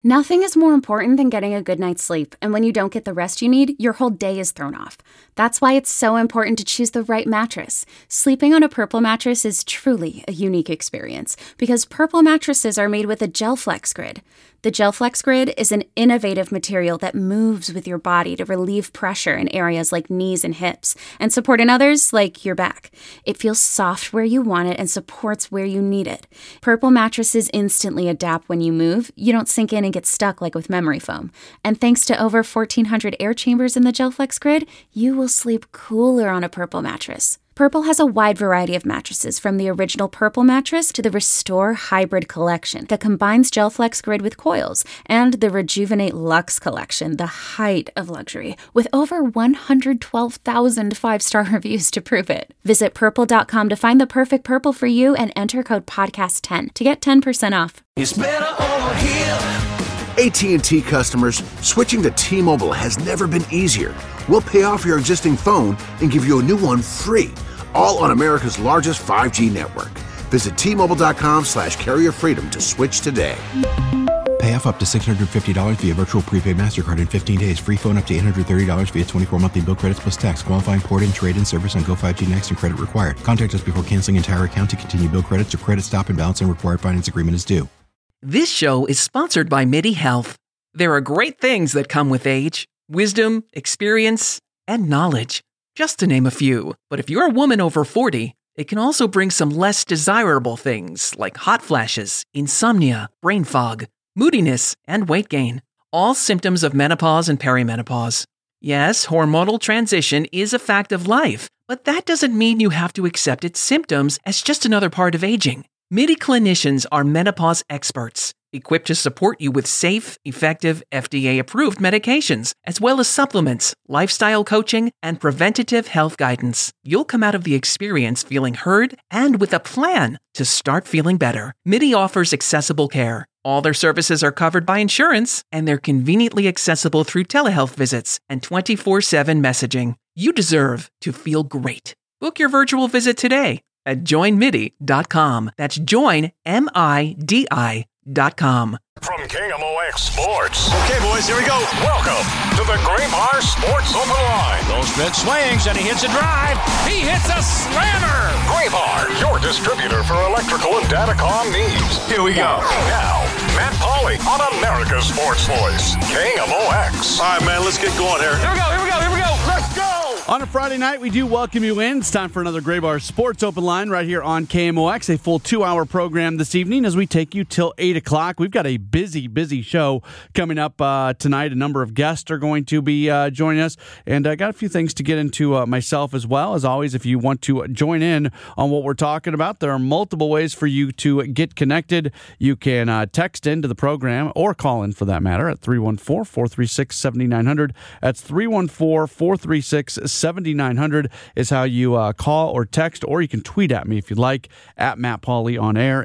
Nothing is more important than getting a good night's sleep, and when you don't get the rest you need, your whole day is thrown off. That's why it's so important to choose the right mattress. Sleeping on a Purple mattress is truly a unique experience, because Purple mattresses are made with a GelFlex Grid. The GelFlex Grid is an innovative material that moves with your body to relieve pressure in areas like knees and hips, and support in others like your back. It feels soft where you want it and supports where you need it. Purple mattresses instantly adapt when you move. You don't sink in and get stuck like with memory foam. And thanks to over 1,400 air chambers in the GelFlex Grid, you will sleep cooler on a Purple mattress. Purple has a wide variety of mattresses, from the original Purple mattress to the Restore Hybrid collection that combines GelFlex Grid with coils, and the Rejuvenate Luxe collection, the height of luxury, with over 112,000 five-star reviews to prove it. Visit purple.com to find the perfect Purple for you and enter code podcast10 to get 10% off. It's better over here. AT&T customers, switching to T-Mobile has never been easier. We'll pay off your existing phone and give you a new one free, all on America's largest 5G network. Visit T-Mobile.com/carrier freedom to switch today. Pay off up to $650 via virtual prepaid MasterCard in 15 days. Free phone up to $830 via 24 monthly bill credits plus tax. Qualifying port-in, trade-in service on Go5G Next and credit required. Contact us before canceling entire account to continue bill credits or credit stop and balance and required finance agreement is due. This show is sponsored by MIDI Health. There are great things that come with age: wisdom, experience, and knowledge, just to name a few. But if you're a woman over 40, it can also bring some less desirable things like hot flashes, insomnia, brain fog, moodiness, and weight gain, all symptoms of menopause and perimenopause. Yes, hormonal transition is a fact of life, but that doesn't mean you have to accept its symptoms as just another part of aging. MIDI clinicians are menopause experts, equipped to support you with safe, effective, FDA-approved medications, as well as supplements, lifestyle coaching, and preventative health guidance. You'll come out of the experience feeling heard and with a plan to start feeling better. MIDI offers accessible care. All their services are covered by insurance, and they're conveniently accessible through telehealth visits and 24/7 messaging. You deserve to feel great. Book your virtual visit today at joinmidi.com. That's joinmidi.com. From KMOX Sports. Okay, boys, here we go. Welcome to the Graybar Sports Open Line. Low spin swings, and he hits a drive. He hits a slammer. Graybar, your distributor for electrical and datacom needs. Here we go. Now, Matt Pauley on America's Sports Voice, KMOX. All right, man, let's get going here. Here we go. Let's go. On a Friday night, we do welcome you in. It's time for another Graybar Sports Open Line right here on KMOX, a full 2-hour program this evening as we take you till 8 o'clock. We've got a busy show coming up tonight. A number of guests are going to be joining us, and I got a few things to get into myself as well. As always, if you want to join in on what we're talking about, there are multiple ways for you to get connected. You can text into the program or call in for that matter at 314-436-7900. That's 314-436-7900 is how you call or text, or you can tweet at me if you'd like, at Matt Pauley on air,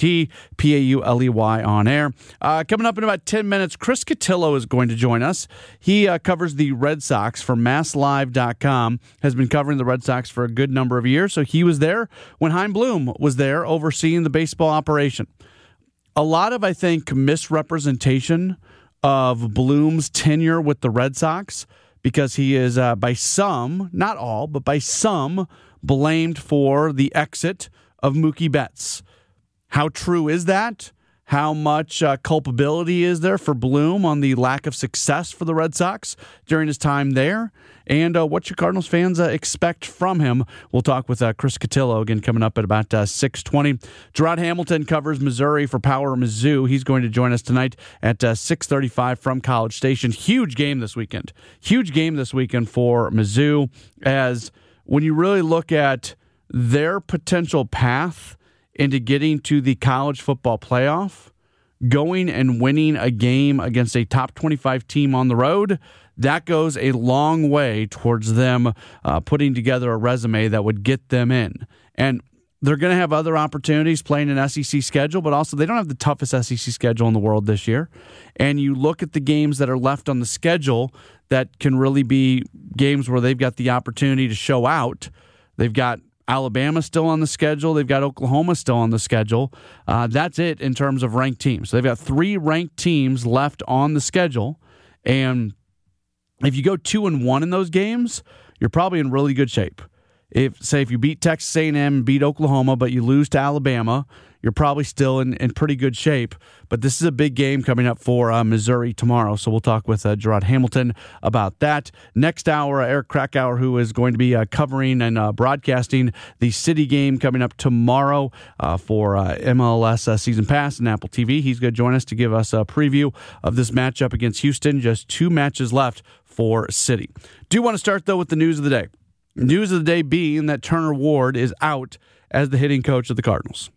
MattPauley on air. Coming up in about 10 minutes, Chris Cotillo is going to join us. He covers the Red Sox for MassLive.com, has been covering the Red Sox for a good number of years, so he was there when Chaim Bloom was there overseeing the baseball operation. A lot of, I think, misrepresentation of Bloom's tenure with the Red Sox, because he is, by some, not all, but by some, blamed for the exit of Mookie Betts. How true is that? How much culpability is there for Bloom on the lack of success for the Red Sox during his time there? And what should Cardinals fans expect from him? We'll talk with Chris Cotillo again coming up at about 6:20. Gerard Hamilton covers Missouri for Power Mizzou. He's going to join us tonight at 6:35 from College Station. Huge game this weekend. Huge game this weekend for Mizzou, as when you really look at their potential path into getting to the college football playoff, going and winning a game against a top 25 team on the road, that goes a long way towards them putting together a resume that would get them in. And they're going to have other opportunities playing an SEC schedule, but also they don't have the toughest SEC schedule in the world this year. And you look at the games that are left on the schedule that can really be games where they've got the opportunity to show out. They've got Alabama still on the schedule. They've got Oklahoma still on the schedule. That's it in terms of ranked teams. So they've got 3 ranked teams left on the schedule. And if you go 2-1 in those games, you're probably in really good shape. If you beat Texas A&M, beat Oklahoma, but you lose to Alabama, you're probably still in pretty good shape. But this is a big game coming up for Missouri tomorrow, so we'll talk with Gerard Hamilton about that. Next hour, Eric Krakauer, who is going to be covering and broadcasting the City game coming up tomorrow for MLS Season Pass and Apple TV. He's going to join us to give us a preview of this matchup against Houston. Just 2 matches left for City. Do want to start, though, with the news of the day. News of the day being that Turner Ward is out as the hitting coach of the Cardinals.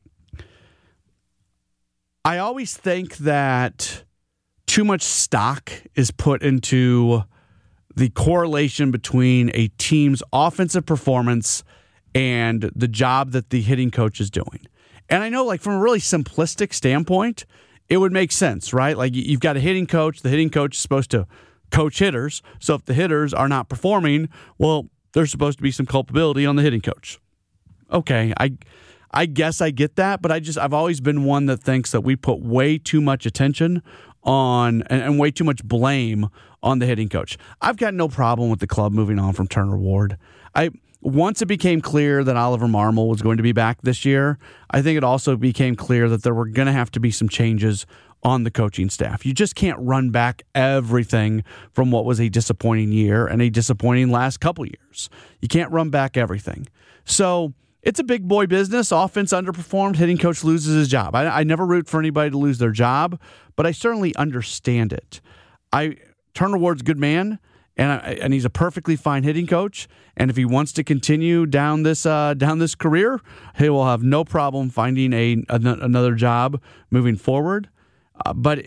I always think that too much stock is put into the correlation between a team's offensive performance and the job that the hitting coach is doing. And I know, like, from a really simplistic standpoint, it would make sense, right? Like, you've got a hitting coach. The hitting coach is supposed to coach hitters. So if the hitters are not performing, well, there's supposed to be some culpability on the hitting coach. Okay, I guess I get that, but I've always been one that thinks that we put way too much attention on and way too much blame on the hitting coach. I've got no problem with the club moving on from Turner Ward. Once it became clear that Oliver Marmol was going to be back this year, I think it also became clear that there were going to have to be some changes on the coaching staff. You just can't run back everything from what was a disappointing year and a disappointing last couple years. You can't run back everything. So it's a big boy business. Offense underperformed. Hitting coach loses his job. I never root for anybody to lose their job, but I certainly understand it. Turner Ward's a good man, and he's a perfectly fine hitting coach. And if he wants to continue down this career, he will have no problem finding another job moving forward. But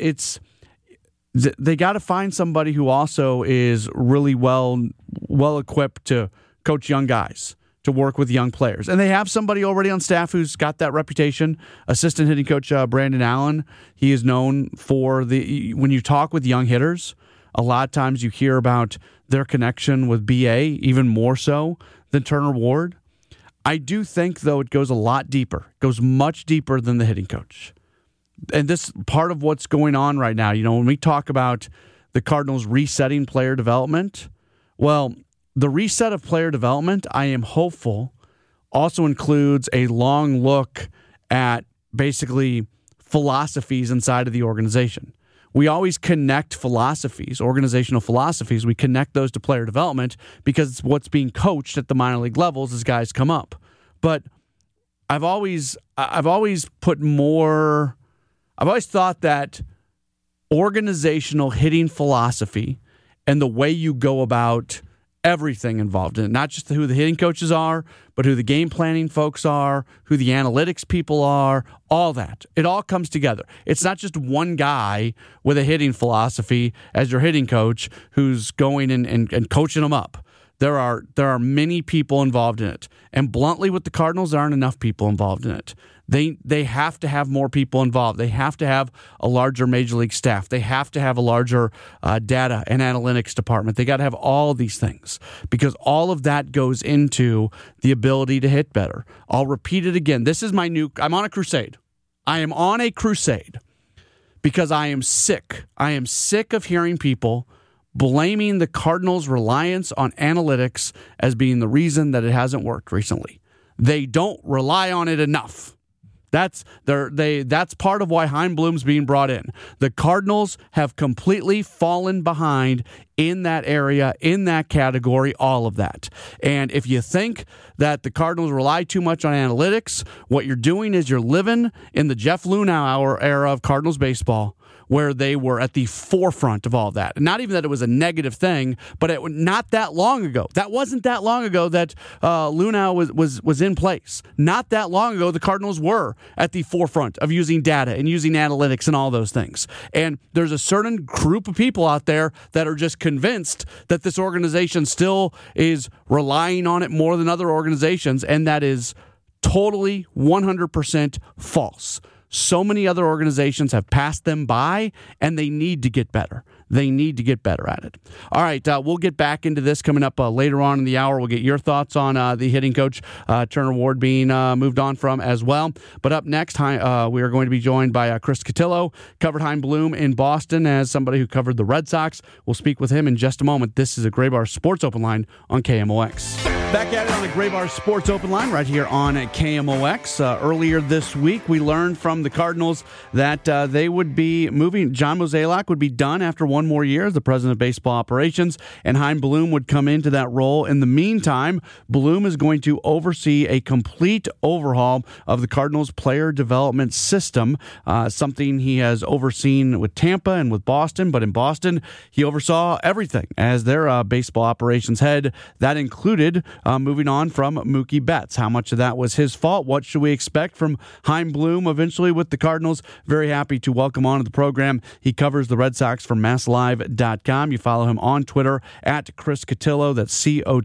they got to find somebody who also is really well equipped to coach young guys, to work with young players. And they have somebody already on staff who's got that reputation. Assistant hitting coach Brandon Allen, he is known for when you talk with young hitters, a lot of times you hear about their connection with BA, even more so than Turner Ward. I do think, though, it goes a lot deeper. It goes much deeper than the hitting coach. And this part of what's going on right now, when we talk about the Cardinals resetting player development, well, the reset of player development, I am hopeful, also includes a long look at basically philosophies inside of the organization. We always connect philosophies, organizational philosophies. We connect those to player development because it's what's being coached at the minor league levels as guys come up. But I've always thought that organizational hitting philosophy and the way you go about everything involved in it, not just who the hitting coaches are, but who the game planning folks are, who the analytics people are, all that. It all comes together. It's not just one guy with a hitting philosophy as your hitting coach who's going and coaching them up. There are many people involved in it. And bluntly, with the Cardinals, there aren't enough people involved in it. They have to have more people involved. They have to have a larger major league staff. They have to have a larger data and analytics department. They got to have all these things because all of that goes into the ability to hit better. I'll repeat it again. I'm on a crusade. I am on a crusade because I am sick. I am sick of hearing people blaming the Cardinals' reliance on analytics as being the reason that it hasn't worked recently. They don't rely on it enough. That's part of why Chaim Bloom's being brought in. The Cardinals have completely fallen behind in that area, in that category, all of that. And if you think that the Cardinals rely too much on analytics, what you're doing is you're living in the Jeff Lunau era of Cardinals baseball, where they were at the forefront of all that. And not even that it was a negative thing, but not that long ago. That wasn't that long ago that Lunau was in place. Not that long ago, the Cardinals were at the forefront of using data and using analytics and all those things. And there's a certain group of people out there that are just convinced that this organization still is relying on it more than other organizations, and that is totally 100% false. So many other organizations have passed them by, and they need to get better. They need to get better at it. All right, we'll get back into this coming up later on in the hour. We'll get your thoughts on the hitting coach, Turner Ward, being moved on from as well. But up next, we are going to be joined by Chris Cotillo, covered Chaim Bloom in Boston as somebody who covered the Red Sox. We'll speak with him in just a moment. This is a Graybar Sports Open Line on KMOX. Back at it on the Graybar Sports Open Line right here on KMOX. Earlier this week, we learned from the Cardinals that they would be moving. John Mozeliak would be done after one more year as the president of baseball operations, and Chaim Bloom would come into that role. In the meantime, Bloom is going to oversee a complete overhaul of the Cardinals' player development system, something he has overseen with Tampa and with Boston. But in Boston, he oversaw everything as their baseball operations head. That included moving on from Mookie Betts. How much of that was his fault? What should we expect from Chaim Bloom eventually with the Cardinals? Very happy to welcome on to the program. He covers the Red Sox for MassLive.com. You follow him on Twitter at Chris Cotillo. That's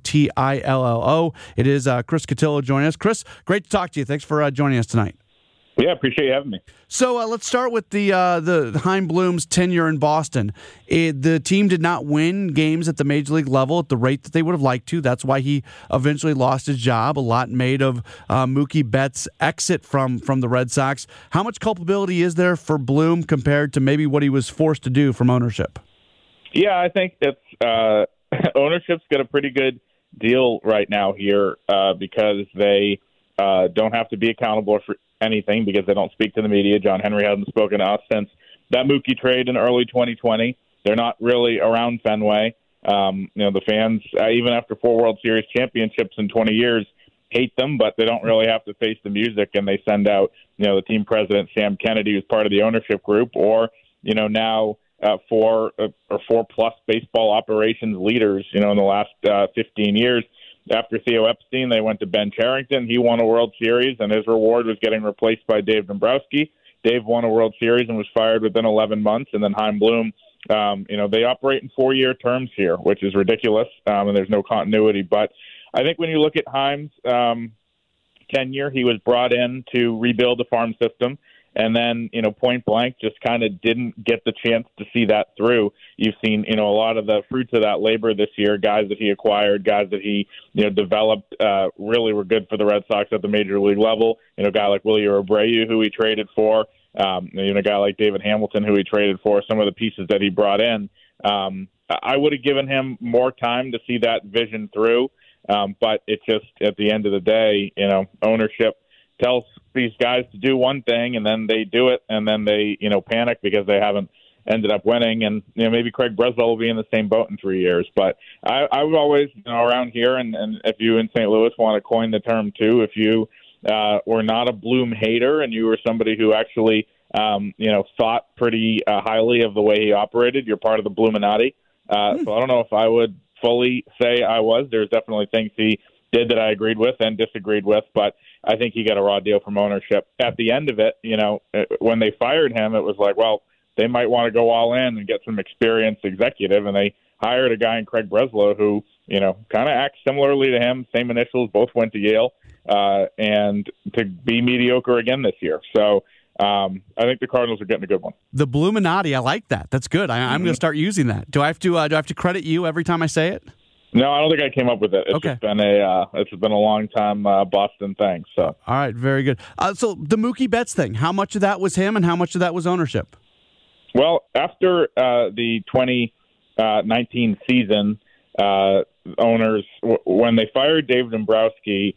Cotillo. It is Chris Cotillo joining us. Chris, great to talk to you. Thanks for joining us tonight. Yeah, appreciate you having me. So let's start with the Chaim Bloom's tenure in Boston. The team did not win games at the major league level at the rate that they would have liked to. That's why he eventually lost his job. A lot made of Mookie Betts' exit from the Red Sox. How much culpability is there for Bloom compared to maybe what he was forced to do from ownership? Yeah, I think it's ownership's got a pretty good deal right now here because they don't have to be accountable for anything because they don't speak to the media. John Henry hasn't spoken to us since that Mookie trade in early 2020. They're not really around Fenway. The fans, even after 4 World Series championships in 20 years, hate them, but they don't really have to face the music, and they send out, the team president, Sam Kennedy, who's part of the ownership group, or, now 4 or 4+ baseball operations leaders, in the last 15 years. After Theo Epstein, they went to Ben Cherington. He won a World Series, and his reward was getting replaced by Dave Dombrowski. Dave won a World Series and was fired within 11 months. And then Chaim Bloom, they operate in 4-year terms here, which is ridiculous, and there's no continuity. But I think when you look at Chaim's tenure, he was brought in to rebuild the farm system. And then, point blank, just kind of didn't get the chance to see that through. You've seen, a lot of the fruits of that labor this year, guys that he acquired, guys that he, developed, really were good for the Red Sox at the major league level. A guy like Willie Abreu, who he traded for, a guy like David Hamilton, who he traded for, some of the pieces that he brought in. I would have given him more time to see that vision through. But it just, at the end of the day, ownership tells these guys to do one thing and then they do it and then they, panic because they haven't ended up winning. And, maybe Craig Breslow will be in the same boat in 3 years. But I would always, around here, and if you in St. Louis want to coin the term too, if you were not a Bloom hater and you were somebody who actually, thought pretty highly of the way he operated, you're part of the Bloominati. So I don't know if I would fully say I was. There's definitely things he did that I agreed with and disagreed with, but I think he got a raw deal from ownership. At the end of it, when they fired him, it was like, well, they might want to go all in and get some experienced executive, and they hired a guy in Craig Breslow who, kind of acts similarly to him, same initials, both went to Yale, and to be mediocre again this year. So I think the Cardinals are getting a good one. The Bloominati, I like that. That's good. I'm going to start using that. Do I have to credit you every time I say it? No, I don't think I came up with it. It's just been a long time Boston thing. So all right, very good. So the Mookie Betts thing, how much of that was him, and how much of that was ownership? Well, after the 2019 season, owners when they fired Dave Dombrowski,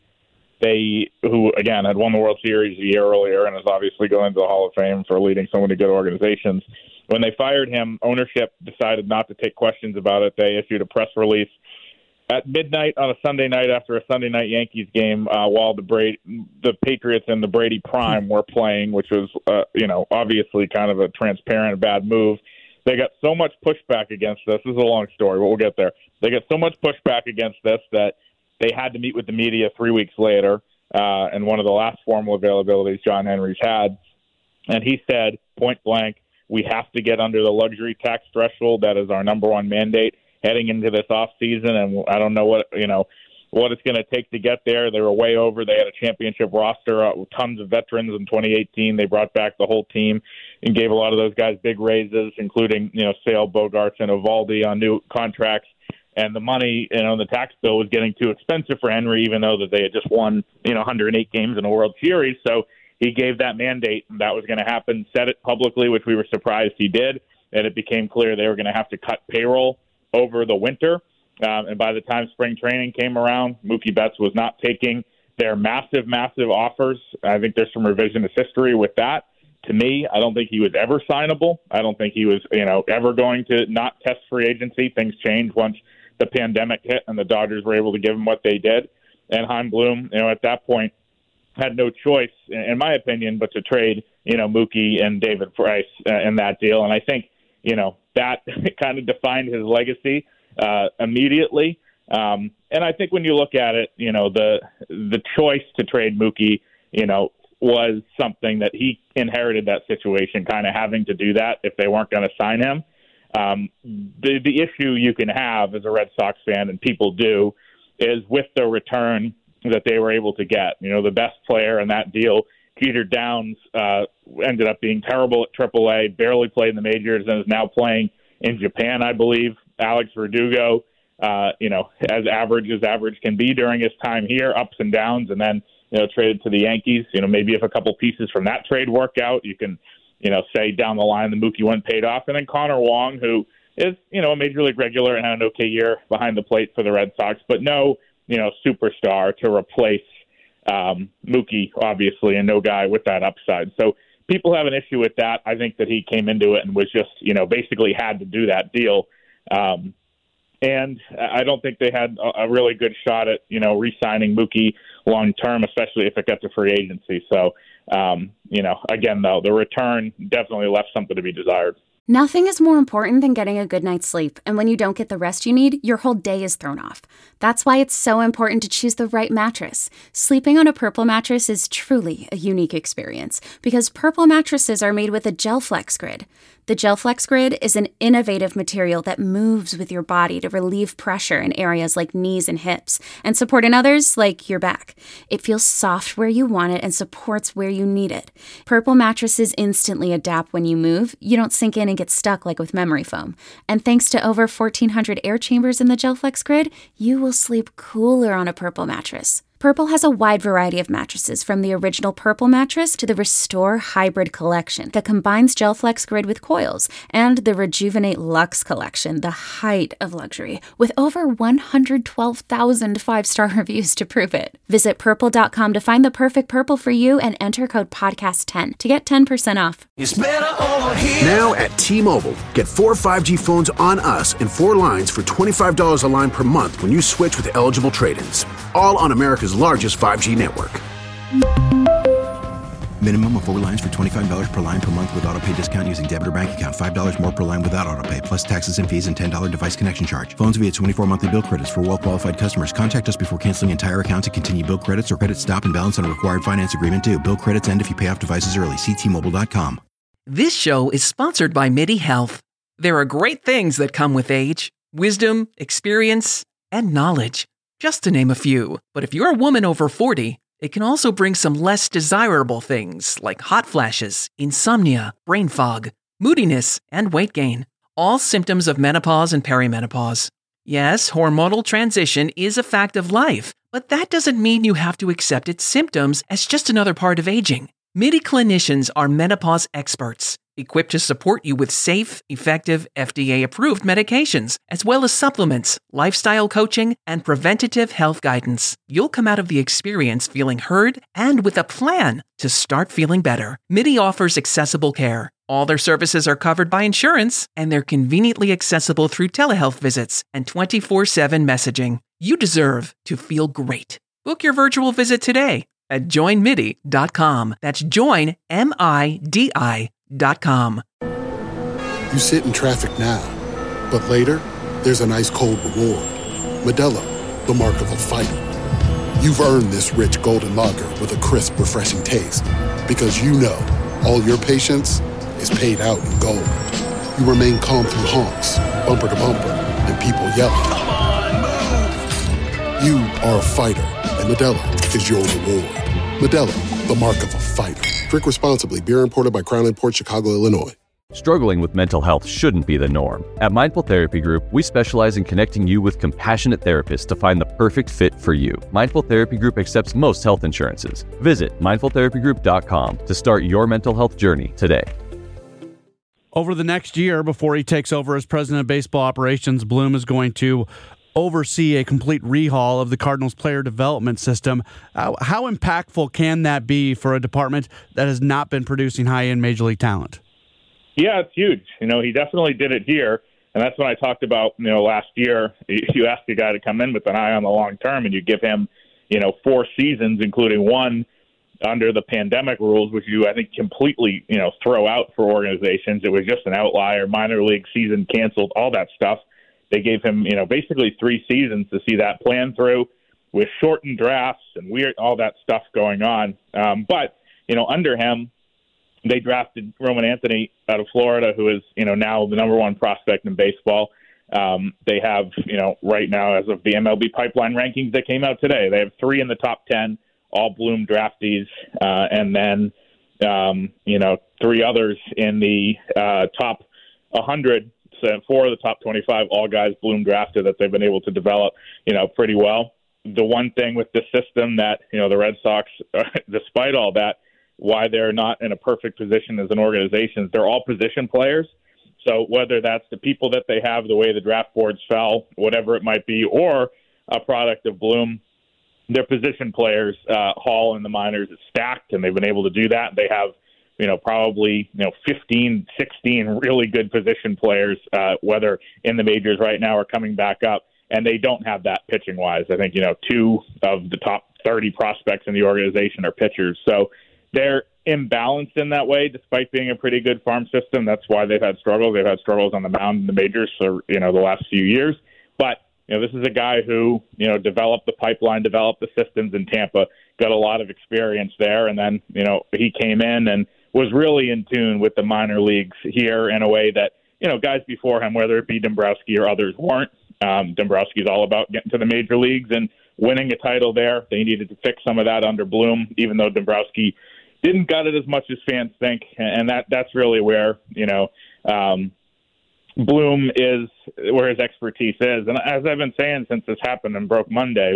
who again had won the World Series a year earlier and is obviously going to the Hall of Fame for leading so many good organizations. When they fired him, ownership decided not to take questions about it. They issued a press release at midnight on a Sunday night after a Sunday night Yankees game while the Patriots and the Brady Prime were playing, which was, obviously kind of a transparent bad move. They got so much pushback against this. This is a long story, but we'll get there. They got so much pushback against this that they had to meet with the media 3 weeks later, and one of the last formal availabilities John Henry's had. And he said, point blank, we have to get under the luxury tax threshold. That is our number one mandate heading into this off season. And I don't know what, what it's going to take to get there. They were way over. They had a championship roster, tons of veterans in 2018. They brought back the whole team and gave a lot of those guys big raises, including, Sale, Bogarts, and Eovaldi on new contracts. And the money, the tax bill was getting too expensive for Henry, even though that they had just won, 108 games in a World Series. So he gave that mandate, and that was going to happen, said it publicly, which we were surprised he did. And it became clear they were going to have to cut payroll over the winter. And by the time spring training came around, Mookie Betts was not taking their massive, massive offers. I think there's some revisionist history with that. To me, I don't think he was ever signable. I don't think he was, ever going to not test free agency. Things changed once the pandemic hit and the Dodgers were able to give him what they did. And Chaim Bloom, at that point, had no choice, in my opinion, but to trade, Mookie and David Price in that deal. And I think, that kind of defined his legacy immediately. And I think when you look at it, the choice to trade Mookie, was something that he inherited that situation, kind of having to do that if they weren't going to sign him. The issue you can have as a Red Sox fan, and people do, is with the return that they were able to get. The best player in that deal, Jeter Downs, ended up being terrible at AAA, barely played in the majors, and is now playing in Japan, I believe. Alex Verdugo, as average can be during his time here, ups and downs, and then, traded to the Yankees. Maybe if a couple pieces from that trade work out, you can, say down the line the Mookie one paid off. And then Connor Wong, who is, a major league regular and had an okay year behind the plate for the Red Sox, but no, superstar to replace Mookie, obviously, and no guy with that upside. So people have an issue with that. I think that he came into it and was just, basically had to do that deal. And I don't think they had a really good shot at, re-signing Mookie long-term, especially if it got to free agency. So, again, though, the return definitely left something to be desired. Nothing is more important than getting a good night's sleep, and when you don't get the rest you need, your whole day is thrown off. That's why it's so important to choose the right mattress. Sleeping on a Purple mattress is truly a unique experience, because Purple mattresses are made with a GelFlex Grid. The GelFlex Grid is an innovative material that moves with your body to relieve pressure in areas like knees and hips, and support in others like your back. It feels soft where you want it and supports where you need it. Purple mattresses instantly adapt when you move. You don't sink in and get stuck like with memory foam. And thanks to over 1,400 air chambers in the GelFlex Grid, you will sleep cooler on a Purple mattress. Purple has a wide variety of mattresses, from the original Purple mattress to the Restore Hybrid collection that combines GelFlex Grid with coils, and the Rejuvenate Luxe collection, the height of luxury, with over 112,000 five-star reviews to prove it. Visit Purple.com to find the perfect Purple for you and enter code PODCAST10 to get 10% off. It's better over here. Now at T-Mobile, get 4 5G phones on us and 4 lines for $25 a line per month when you switch with eligible trade-ins. All on America's largest 5G network. Minimum of 4 lines for $25 per line per month with autopay discount using debit or bank account. $5 more per line without autopay, plus taxes and fees and $10 device connection charge. Phones via 24 monthly bill credits for well-qualified customers. Contact us before canceling entire account to continue bill credits or credit stop and balance on a required finance agreement due. Bill credits end if you pay off devices early. See T-Mobile.com. This show is sponsored by MIDI Health. There are great things that come with age: wisdom, experience, and knowledge, just to name a few. But if you're a woman over 40, it can also bring some less desirable things like hot flashes, insomnia, brain fog, moodiness, and weight gain. All symptoms of menopause and perimenopause. Yes, hormonal transition is a fact of life, but that doesn't mean you have to accept its symptoms as just another part of aging. MIDI clinicians are menopause experts, equipped to support you with safe, effective, FDA-approved medications, as well as supplements, lifestyle coaching, and preventative health guidance. You'll come out of the experience feeling heard and with a plan to start feeling better. MIDI offers accessible care. All their services are covered by insurance, and they're conveniently accessible through telehealth visits and 24/7 messaging. You deserve to feel great. Book your virtual visit today at joinmidi.com. That's joinmidi.com. You sit in traffic now, but later, there's an ice-cold reward. Modelo, the mark of a fighter. You've earned this rich golden lager with a crisp, refreshing taste. Because you know, all your patience is paid out in gold. You remain calm through honks, bumper to bumper, and people yelling. You are a fighter, and Modelo is your reward. Modelo, the mark of a fighter. Drink responsibly. Beer imported by Crown Imports, Chicago, Illinois. Struggling with mental health shouldn't be the norm. At Mindful Therapy Group, we specialize in connecting you with compassionate therapists to find the perfect fit for you. Mindful Therapy Group accepts most health insurances. Visit mindfultherapygroup.com to start your mental health journey today. Over the next year, before he takes over as president of baseball operations, Bloom is going to oversee a complete rehaul of the Cardinals player development system. How impactful can that be for a department that has not been producing high-end major league talent? Yeah, it's huge. He definitely did it here, and that's when I talked about, last year, you ask a guy to come in with an eye on the long term, and you give him, 4 seasons, including one under the pandemic rules, which you, I think, completely, throw out for organizations. It was just an outlier, minor league season canceled, all that stuff. They gave him, basically 3 seasons to see that plan through with shortened drafts and weird, all that stuff going on. But under him, they drafted Roman Anthony out of Florida, who is, now the number 1 prospect in baseball. They have, right now, as of the MLB pipeline rankings that came out today, they have 3 in the top 10, all Bloom draftees, and then, 3 others in the top 100. 4 of the top 25, all guys Bloom drafted that they've been able to develop, pretty well. The one thing with this system that, the Red Sox, despite all that, why they're not in a perfect position as an organization, they're all position players. So whether that's the people that they have, the way the draft boards fell, whatever it might be, or a product of Bloom, their position players, Hall in the minors is stacked, and they've been able to do that. They have probably 15, 16 really good position players, whether in the majors right now or coming back up, and they don't have that pitching-wise. I think, 2 of the top 30 prospects in the organization are pitchers. So they're imbalanced in that way, despite being a pretty good farm system. That's why they've had struggles. They've had struggles on the mound in the majors for, the last few years. But, this is a guy who, developed the pipeline, developed the systems in Tampa, got a lot of experience there, and then, he came in and was really in tune with the minor leagues here in a way that, guys before him, whether it be Dombrowski or others, weren't. Dombrowski's all about getting to the major leagues and winning a title there. They needed to fix some of that under Bloom, even though Dombrowski didn't gut it as much as fans think. And that's really where, Bloom is, where his expertise is. And as I've been saying since this happened and broke Monday,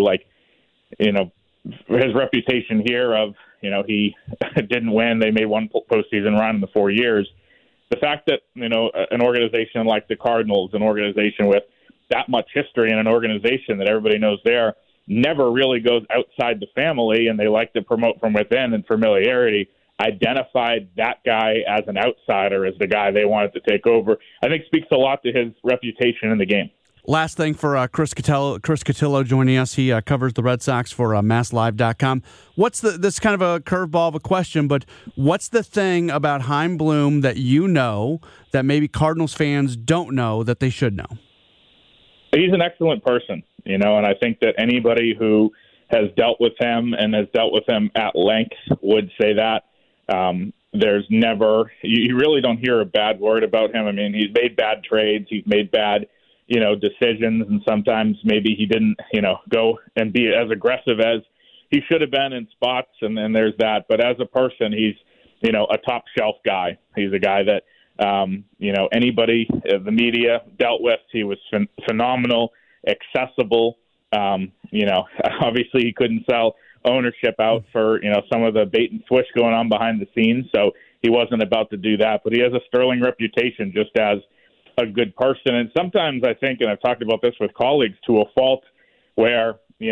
his reputation here of, he didn't win. They made 1 postseason run in the 4 years. The fact that, an organization like the Cardinals, an organization with that much history and an organization that everybody knows there, never really goes outside the family, and they like to promote from within and familiarity, identified that guy as an outsider, as the guy they wanted to take over, I think speaks a lot to his reputation in the game. Last thing for Chris Cotillo joining us. He covers the Red Sox for MassLive.com. This kind of a curveball of a question, but what's the thing about Chaim Bloom that that maybe Cardinals fans don't know that they should know? He's an excellent person, and I think that anybody who has dealt with him and has dealt with him at length would say that. There's never, you really don't hear a bad word about him. I mean, he's made bad trades, he's made bad decisions, and sometimes maybe he didn't, go and be as aggressive as he should have been in spots, and then there's that. But as a person, he's, a top shelf guy. He's a guy that, anybody, the media dealt with. He was phenomenal, accessible. Obviously he couldn't sell ownership out for, some of the bait and switch going on behind the scenes, so he wasn't about to do that. But he has a sterling reputation just as a good person. And sometimes I think, and I've talked about this with colleagues, to a fault where,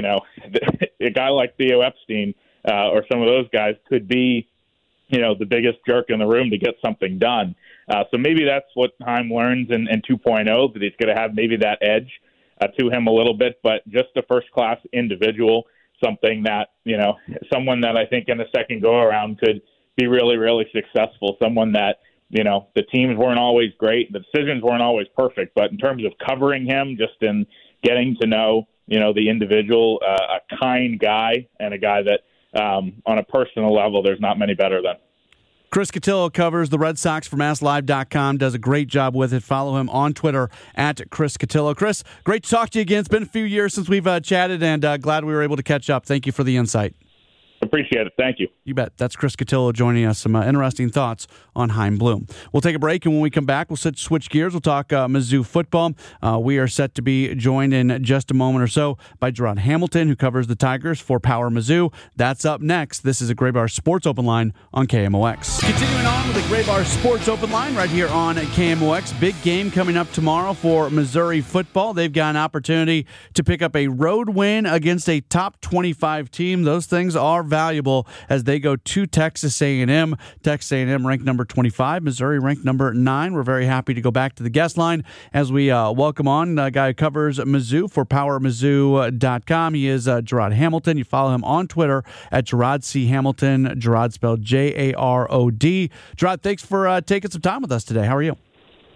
a guy like Theo Epstein or some of those guys could be, the biggest jerk in the room to get something done. So maybe that's what Chaim learns in 2.0, that he's going to have maybe that edge to him a little bit, but just a first-class individual, something that, someone that I think in the second go-around could be really, really successful, someone that, the teams weren't always great, the decisions weren't always perfect, but in terms of covering him, just in getting to know, the individual, a kind guy, and a guy that on a personal level, there's not many better than. Chris Cotillo covers the Red Sox for MassLive.com, does a great job with it. Follow him on Twitter at Chris Cotillo. Chris, great to talk to you again. It's been a few years since we've chatted, and glad we were able to catch up. Thank you for the insight. Appreciate it. Thank you. You bet. That's Chris Cotillo joining us. Some interesting thoughts on Chaim Bloom. We'll take a break, and when we come back, we'll switch gears. We'll talk Mizzou football. We are set to be joined in just a moment or so by Gerard Hamilton, who covers the Tigers for Power Mizzou. That's up next. This is a Gray Bar Sports Open Line on KMOX. Continuing on with the Gray Bar Sports Open Line right here on KMOX. Big game coming up tomorrow for Missouri football. They've got an opportunity to pick up a road win against a top 25 team. Those things are valuable as they go to Texas A&M. Texas A&M ranked number 25, Missouri ranked number 9. We're very happy to go back to the guest line as we welcome on a guy who covers Mizzou for PowerMizzou.com. He is Gerard Hamilton. You follow him on Twitter at Gerard C. Hamilton. Gerard spelled Jarod. Gerard, thanks for taking some time with us today. How are you?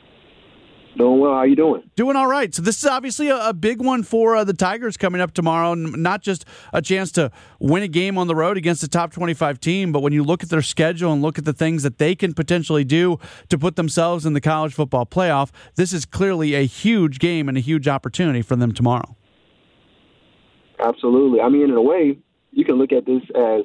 Doing well. How you doing? Doing all right. So this is obviously a big one for the Tigers coming up tomorrow, and not just a chance to win a game on the road against a top 25 team, but when you look at their schedule and look at the things that they can potentially do to put themselves in the college football playoff, this is clearly a huge game and a huge opportunity for them tomorrow. Absolutely. I mean, in a way, you can look at this as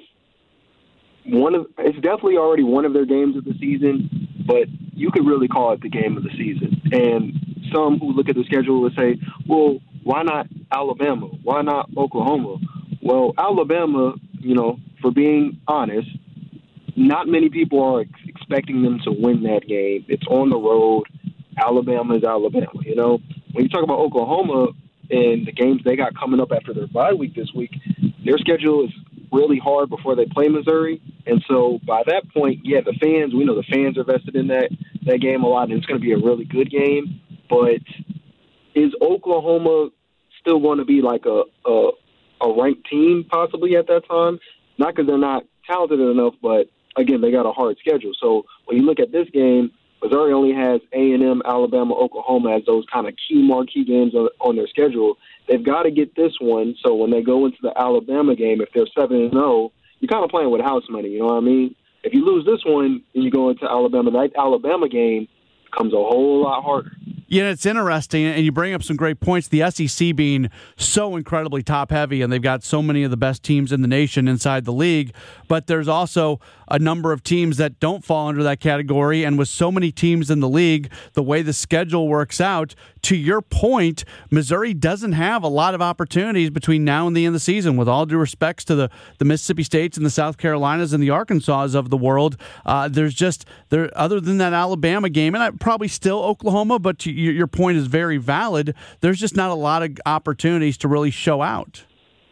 it's definitely already one of their games of the season, but you could really call it the game of the season. And some who look at the schedule would say, well, why not Alabama? Why not Oklahoma? Well, Alabama, for being honest, not many people are expecting them to win that game. It's on the road. Alabama is Alabama, When you talk about Oklahoma and the games they got coming up after their bye week this week, their schedule is really hard before they play Missouri. And so by that point, we know the fans are vested in that game a lot, and it's going to be a really good game. But is Oklahoma still going to be like a ranked team possibly at that time? Not because they're not talented enough, but, again, they got a hard schedule. So when you look at this game, Missouri only has A&M, Alabama, Oklahoma as those kind of key marquee games on their schedule. They've got to get this one, so when they go into the Alabama game, if they're 7-0, you're kind of playing with house money, you know what I mean? If you lose this one and you go into Alabama, that Alabama game becomes a whole lot harder. Yeah, it's interesting, and you bring up some great points. The SEC being so incredibly top-heavy, and they've got so many of the best teams in the nation inside the league, but there's also a number of teams that don't fall under that category, and with so many teams in the league, the way the schedule works out, to your point, Missouri doesn't have a lot of opportunities between now and the end of the season. With all due respects to the Mississippi States and the South Carolinas and the Arkansas of the world, other than that Alabama game, and probably still Oklahoma, but your point is very valid. There's just not a lot of opportunities to really show out.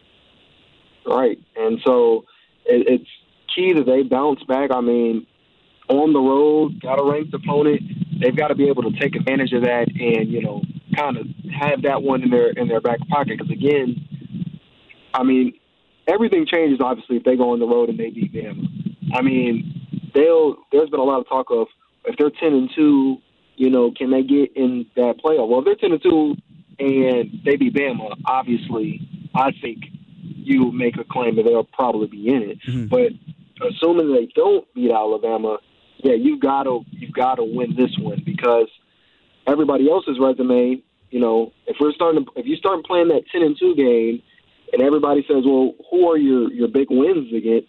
Right, and so it's key that they bounce back. I mean, on the road, got a ranked opponent. They've got to be able to take advantage of that and, kind of have that one in their back pocket. Because, again, I mean, everything changes, obviously, if they go on the road and they beat them. I mean, there's been a lot of talk of if they're 10-2, can they get in that playoff? Well, if they're 10-2 and they beat Bama, obviously, I think you make a claim that they'll probably be in it. Mm-hmm. But assuming they don't beat Alabama, you've got to win this one, because everybody else's resume, if you start playing that 10-2 game, and everybody says, well, who are your big wins against?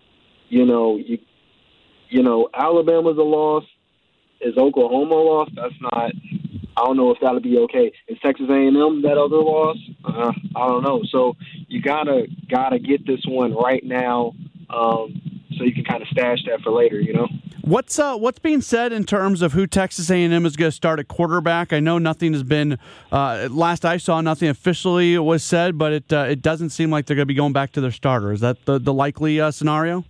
Alabama's a loss. Is Oklahoma a loss? That's not. I don't know if that'll be okay. Is Texas A&M that other loss? I don't know. So you gotta get this one right now, so you can kind of stash that for later. What's being said in terms of who Texas A&M is going to start at quarterback? I know nothing has been. Last I saw, nothing officially was said, but it doesn't seem like they're going to be going back to their starter. Is that the likely scenario?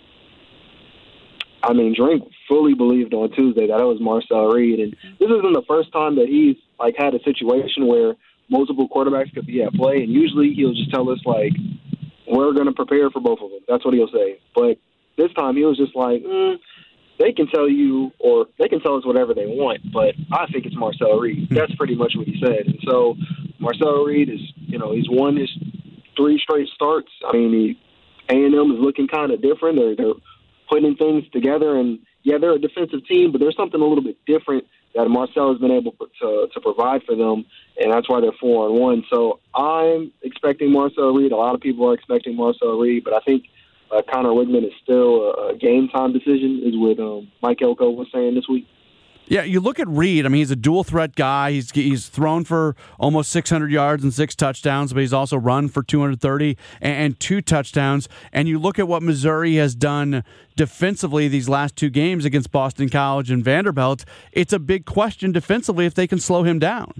I mean, Drake fully believed on Tuesday that it was Marcel Reed, and this isn't the first time that he's had a situation where multiple quarterbacks could be at play, and usually he'll just tell us we're going to prepare for both of them. That's what he'll say. But this time he was just they can tell you, or they can tell us whatever they want, but I think it's Marcel Reed. That's pretty much what he said. And so Marcel Reed is, he's won his 3 straight starts. I mean, A&M is looking kind of different. They're putting things together, and yeah, they're a defensive team, but there's something a little bit different that Marcel has been able to provide for them, and that's why they're 4-1. So I'm expecting Marcel Reed. A lot of people are expecting Marcel Reed, but I think Connor Wigman is still a game-time decision, is what Mike Elko was saying this week. Yeah, you look at Reed. I mean, he's a dual-threat guy. He's thrown for almost 600 yards and 6 touchdowns, but he's also run for 230 and 2 touchdowns. And you look at what Missouri has done defensively these last 2 games against Boston College and Vanderbilt. It's a big question defensively if they can slow him down.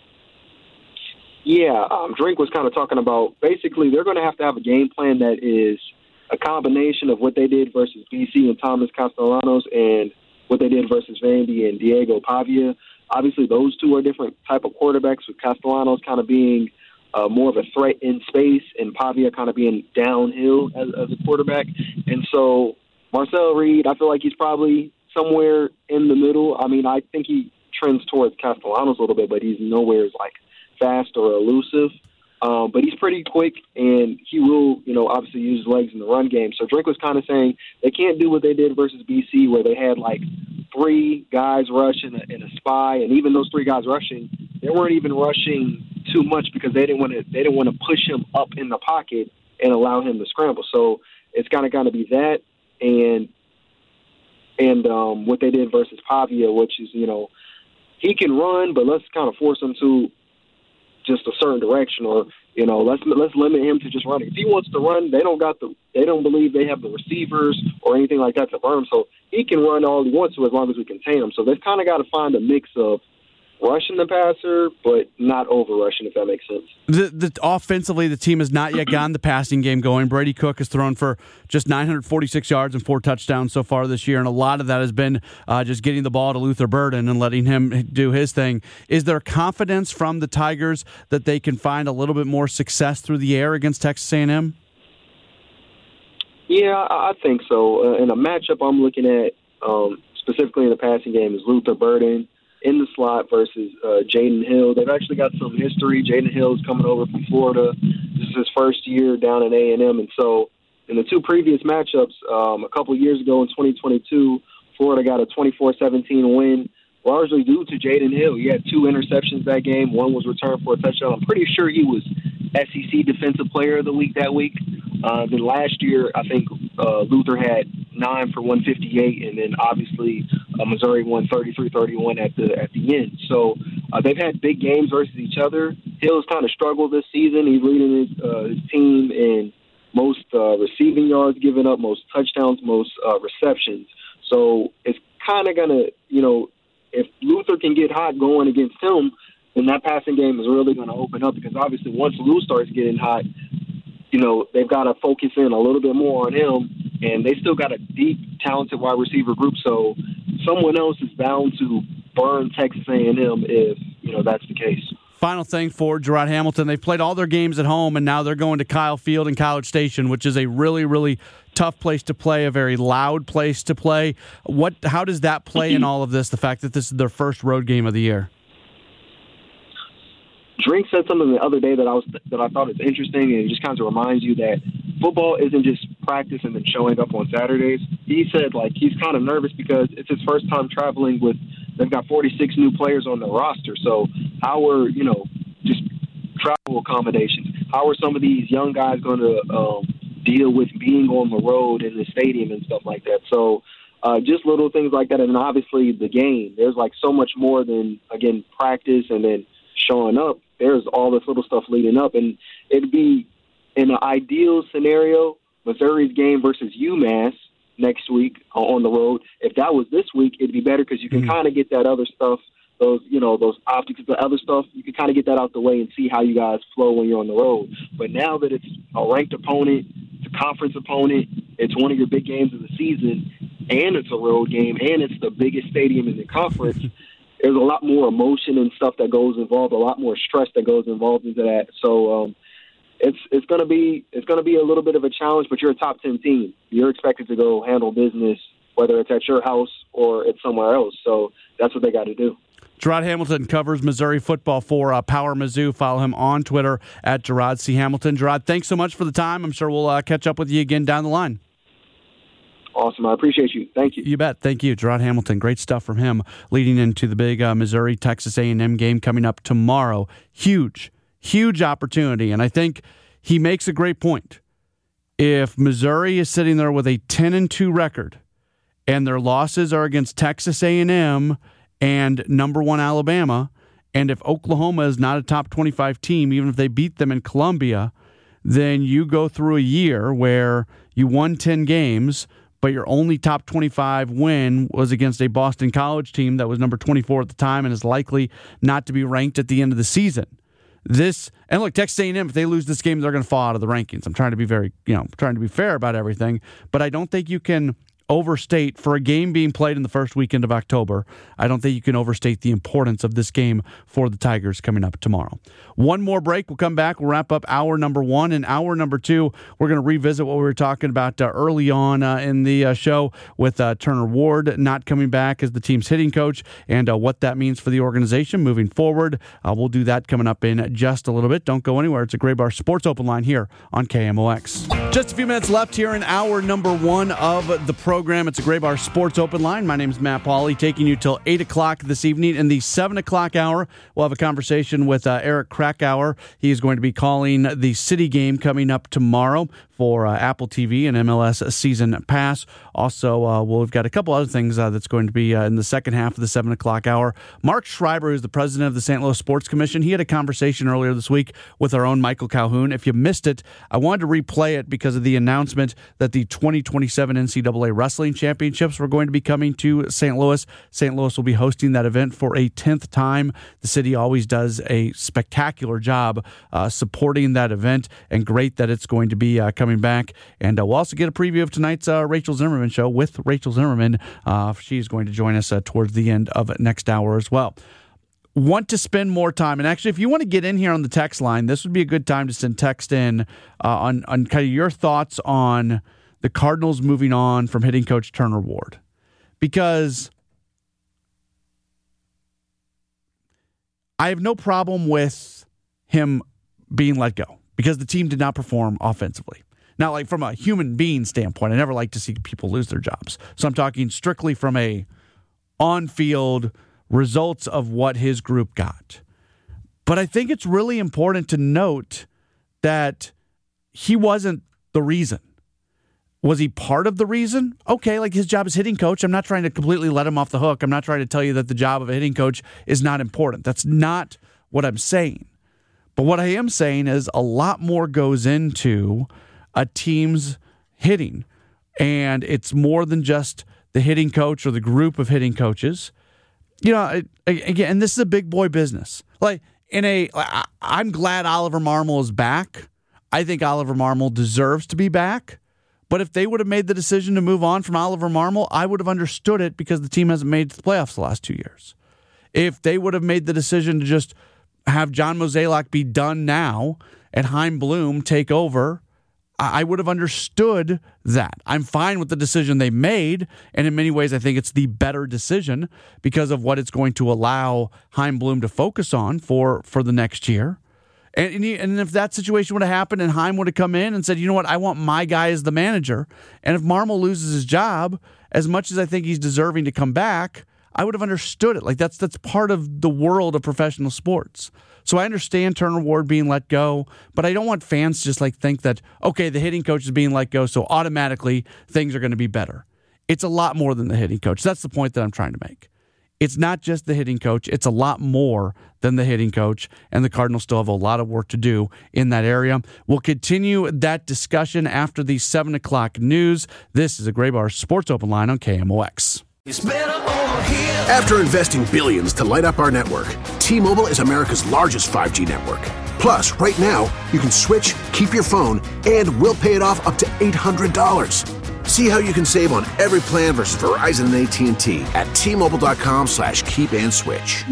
Yeah, Drink was kind of talking about basically they're going to have a game plan that is a combination of what they did versus BC and Thomas Castellanos and what they did versus Vandy and Diego Pavia. Obviously, those two are different type of quarterbacks, with Castellanos kind of being more of a threat in space and Pavia kind of being downhill as a quarterback. And so Marcel Reed, I feel like he's probably somewhere in the middle. I mean, I think he trends towards Castellanos a little bit, but he's nowhere as like fast or elusive. But he's pretty quick, and he will, obviously use his legs in the run game. So Drake was kind of saying they can't do what they did versus BC, where they had like 3 guys rush and a spy, and even those 3 guys rushing, they weren't even rushing too much because they didn't want to push him up in the pocket and allow him to scramble. So it's kind of going to be that, and what they did versus Pavia, which is he can run, but let's kind of force him to just a certain direction, or let's limit him to just running. If he wants to run, they don't believe they have the receivers or anything like that to burn him, so he can run all he wants to as long as we contain him. So they've kind of got to find a mix of rushing the passer, but not over rushing, if that makes sense. The offensively, the team has not yet gotten the passing game going. Brady Cook has thrown for just 946 yards and 4 touchdowns so far this year, and a lot of that has been just getting the ball to Luther Burden and letting him do his thing. Is there confidence from the Tigers that they can find a little bit more success through the air against Texas A&M? Yeah, I think so. In a matchup I'm looking at, specifically in the passing game, is Luther Burden in the slot versus Jaden Hill. They've actually got some history. Jaden Hill is coming over from Florida. This is his first year down at A&M. And so in the 2 previous matchups, a couple of years ago in 2022, Florida got a 24-17 win, largely due to Jaden Hill. He had 2 interceptions that game. 1 was returned for a touchdown. I'm pretty sure he was SEC Defensive Player of the Week that week. Then last year, I think Luther had 9 for 158, and then obviously Missouri won 33-31 at the end. So they've had big games versus each other. Hill's kind of struggled this season. He's leading his team in most receiving yards given up, most touchdowns, most receptions. So it's kind of going to, if Luther can get hot going against him, then that passing game is really going to open up, because obviously once Lou starts getting hot, they've got to focus in a little bit more on him, and they still got a deep, talented wide receiver group, so someone else is bound to burn Texas A&M if, that's the case. Final thing for Gerard Hamilton, they've played all their games at home, and now they're going to Kyle Field and College Station, which is a really, really tough place to play, a very loud place to play. How does that play in all of this, the fact that this is their first road game of the year? Drink said something the other day that I thought was interesting, and it just kind of reminds you that football isn't just practice and then showing up on Saturdays. He said, he's kind of nervous because it's his first time traveling with – they've got 46 new players on the roster. So how are, just travel accommodations, how are some of these young guys going to deal with being on the road in the stadium and stuff like that? So just little things like that. And obviously the game, there's so much more than, again, practice and then showing up. There's all this little stuff leading up, and it'd be in an ideal scenario, Missouri's game versus UMass next week on the road. If that was this week, it'd be better because you can kind of get that other stuff, those optics, the other stuff, you can kind of get that out the way and see how you guys flow when you're on the road. But now that it's a ranked opponent, it's a conference opponent, it's one of your big games of the season, and it's a road game, and it's the biggest stadium in the conference, there's a lot more emotion and stuff that goes involved, a lot more stress that goes involved into that. So it's going to be a little bit of a challenge, but you're a top 10 team. You're expected to go handle business, whether it's at your house or it's somewhere else. So that's what they got to do. Gerard Hamilton covers Missouri football for Power Mizzou. Follow him on Twitter at Gerard C. Hamilton. Gerard, thanks so much for the time. I'm sure we'll catch up with you again down the line. Awesome. I appreciate you. Thank you. You bet. Thank you. Gerard Hamilton. Great stuff from him leading into the big Missouri-Texas A&M game coming up tomorrow. Huge opportunity. And I think he makes a great point. If Missouri is sitting there with a 10-2 record and their losses are against Texas A&M and number 1 Alabama, and if Oklahoma is not a top 25 team, even if they beat them in Columbia, then you go through a year where you won 10 games, but your only top 25 win was against a Boston College team that was number 24 at the time and is likely not to be ranked at the end of the season. And look, Texas A&M, if they lose this game, they're going to fall out of the rankings. I'm trying to be trying to be fair about everything, but I don't think you can overstate, for a game being played in the first weekend of October, I don't think you can overstate the importance of this game for the Tigers coming up tomorrow. One more break. We'll come back. We'll wrap up hour number 1. And hour number 2, we're going to revisit what we were talking about early on in the show with Turner Ward not coming back as the team's hitting coach and what that means for the organization moving forward. We'll do that coming up in just a little bit. Don't go anywhere. It's a Graybar Sports Open Line here on KMOX. Just a few minutes left here in hour number 1 of the program. It's a Graybar Sports Open Line. My name is Matt Pauley, taking you till 8 o'clock this evening. In the 7 o'clock hour, we'll have a conversation with Eric Krakauer. He is going to be calling the City game coming up tomorrow for Apple TV and MLS Season Pass. Also, we've got a couple other things that's going to be in the second half of the 7 o'clock hour. Mark Schreiber, who's the president of the St. Louis Sports Commission, he had a conversation earlier this week with our own Michael Calhoun. If you missed it, I wanted to replay it because of the announcement that the 2027 NCAA Wrestling Championships were going to be coming to St. Louis. St. Louis will be hosting that event for a 10th time. The city always does a spectacular job supporting that event, and great that it's going to be coming back. And we'll also get a preview of tonight's Rachel Zimmerman show with Rachel Zimmerman. She's going to join us towards the end of next hour as well. Want to spend more time, and actually, if you want to get in here on the text line, this would be a good time to send text in on kind of your thoughts on the Cardinals moving on from hitting coach Turner Ward. Because I have no problem with him being let go, because the team did not perform offensively. Now, like from a human being standpoint, I never like to see people lose their jobs. So I'm talking strictly from a on-field results of what his group got. But I think it's really important to note that he wasn't the reason. Was he part of the reason? Okay, like his job as hitting coach. I'm not trying to completely let him off the hook. I'm not trying to tell you that the job of a hitting coach is not important. That's not what I'm saying. But what I am saying is a lot more goes into a team's hitting. And it's more than just the hitting coach or the group of hitting coaches. You know, again, this is a big boy business. I'm glad Oliver Marmol is back. I think Oliver Marmol deserves to be back. But if they would have made the decision to move on from Oliver Marmol, I would have understood it, because the team hasn't made the playoffs the last 2 years. If they would have made the decision to just have John Mozeliak be done now and Chaim Bloom take over, I would have understood that. I'm fine with the decision they made, and in many ways I think it's the better decision because of what it's going to allow Chaim Bloom to focus on for the next year. And if that situation would have happened and Chaim would have come in and said, you know what, I want my guy as the manager, and if Marmol loses his job, as much as I think he's deserving to come back, I would have understood it. Like that's part of the world of professional sports. So I understand Turner Ward being let go, but I don't want fans to just think that, okay, the hitting coach is being let go, so automatically things are going to be better. It's a lot more than the hitting coach. That's the point that I'm trying to make. It's not just the hitting coach. It's a lot more than the hitting coach, and the Cardinals still have a lot of work to do in that area. We'll continue that discussion after the 7 o'clock news. This is a Graybar Sports Open Line on KMOX. After investing billions to light up our network, T-Mobile is America's largest 5G network. Plus, right now, you can switch, keep your phone, and we'll pay it off up to $800. See how you can save on every plan versus Verizon and AT&T at T-Mobile.com/keep-and-switch.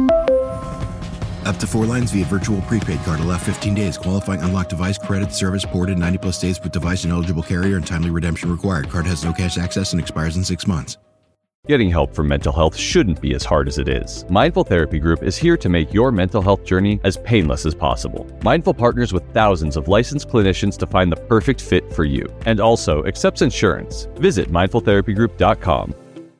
Up to 4 lines via virtual prepaid card. Allow 15 days. Qualifying unlocked device credit service ported 90+ days with device and eligible carrier, and timely redemption required. Card has no cash access and expires in 6 months. Getting help for mental health shouldn't be as hard as it is. Mindful Therapy Group is here to make your mental health journey as painless as possible. Mindful partners with thousands of licensed clinicians to find the perfect fit for you, and also accepts insurance. Visit mindfultherapygroup.com.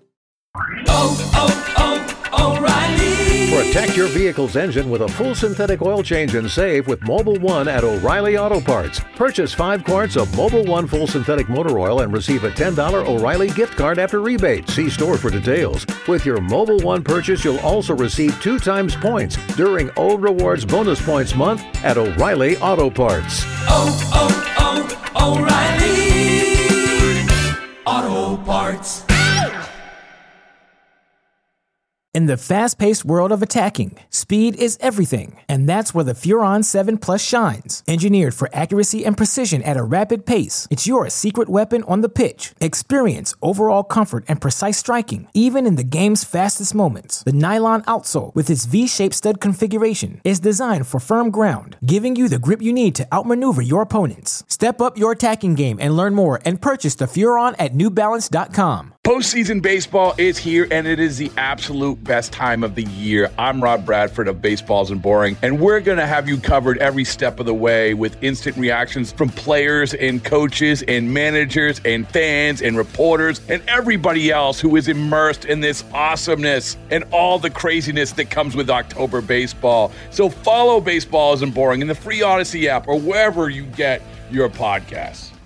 Protect your vehicle's engine with a full synthetic oil change and save with Mobil 1 at O'Reilly Auto Parts. Purchase 5 quarts of Mobil 1 full synthetic motor oil and receive a $10 O'Reilly gift card after rebate. See store for details. With your Mobil 1 purchase, you'll also receive 2 times points during O Rewards Bonus Points Month at O'Reilly Auto Parts. O'Reilly Auto Parts. In the fast-paced world of attacking, speed is everything, and that's where the Furon 7 Plus shines. Engineered for accuracy and precision at a rapid pace, it's your secret weapon on the pitch. Experience overall comfort and precise striking, even in the game's fastest moments. The nylon outsole, with its V-shaped stud configuration, is designed for firm ground, giving you the grip you need to outmaneuver your opponents. Step up your attacking game and learn more and purchase the Furon at NewBalance.com. Postseason baseball is here, and it is the absolute best time of the year. I'm Rob Bradford of Baseball Isn't Boring, and we're going to have you covered every step of the way with instant reactions from players and coaches and managers and fans and reporters and everybody else who is immersed in this awesomeness and all the craziness that comes with October baseball. So follow Baseball Isn't Boring in the free Odyssey app or wherever you get your podcasts.